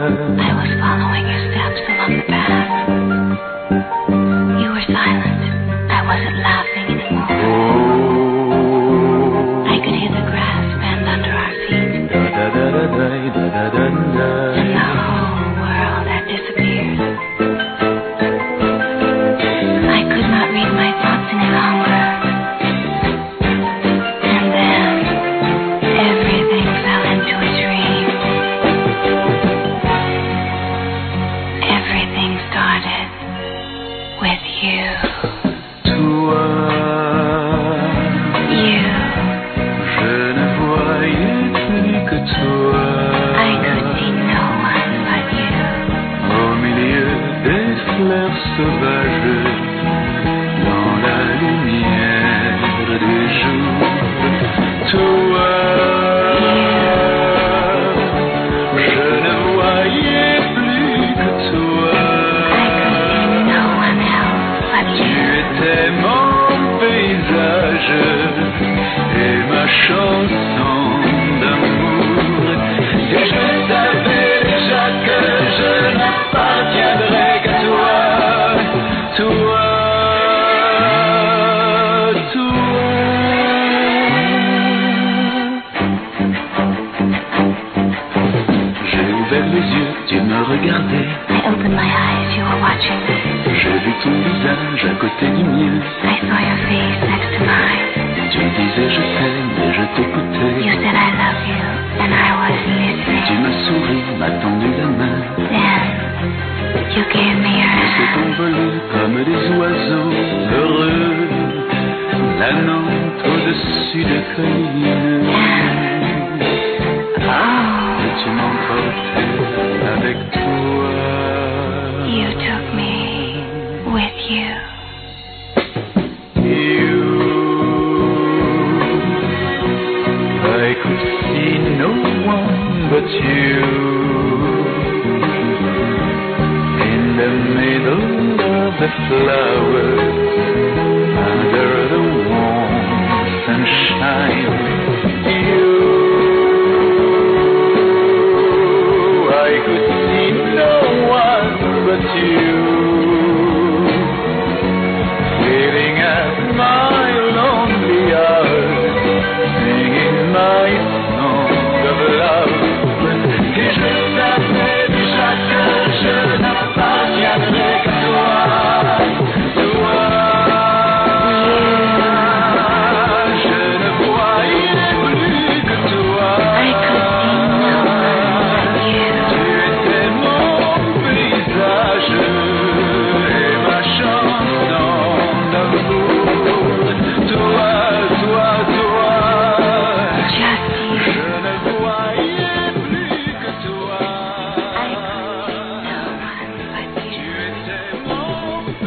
I was following your steps along the path. You were silent. I wasn't laughing anymore. I could hear the grass bend under our feet. And the whole world had disappeared. I could not read my thoughts any longer. And then everything fell into a dream. Everything started with you. Toi, You. je ne voyais plus que toi. I could see no one but you. Au milieu des fleurs sauvages, dans la lumière des jours. Toi, je ne voyais plus que toi. I could see no one else but Tu you. étais mon paysage et ma chanson d'amour. Et je savais déjà que je n'appartiendrais qu'à toi, toi, toi. J'ai ouvert les yeux, tu me regardais. I opened my eyes, you were watching me. J'ai vu ton visage à côté du mien. I saw your face next to mine. Tu me disais je t'aime et je You t'écoutais. said I love you, and I was Tu listening. m'as souri, m'as tendu la main. Then, you gave me your On s'est hand. envolé comme des oiseaux heureux, planant au-dessus des collines. Oh, Et tu m'emportais avec toi. you took me with you. You, I could see no one but you. In the middle of the flowers, under the warm sunshine, you, I could see no one but you. Living at my lonely hours, singing my